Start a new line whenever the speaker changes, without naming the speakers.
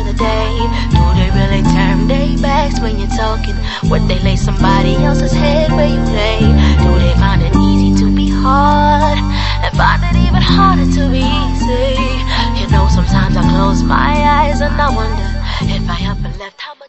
the day? Do they really turn their backs when you're talking? Would they lay somebody else's head where you lay? Do they find it easy to be hard and find it even harder to be easy? You know, sometimes I close my eyes and I wonder if I ever left how much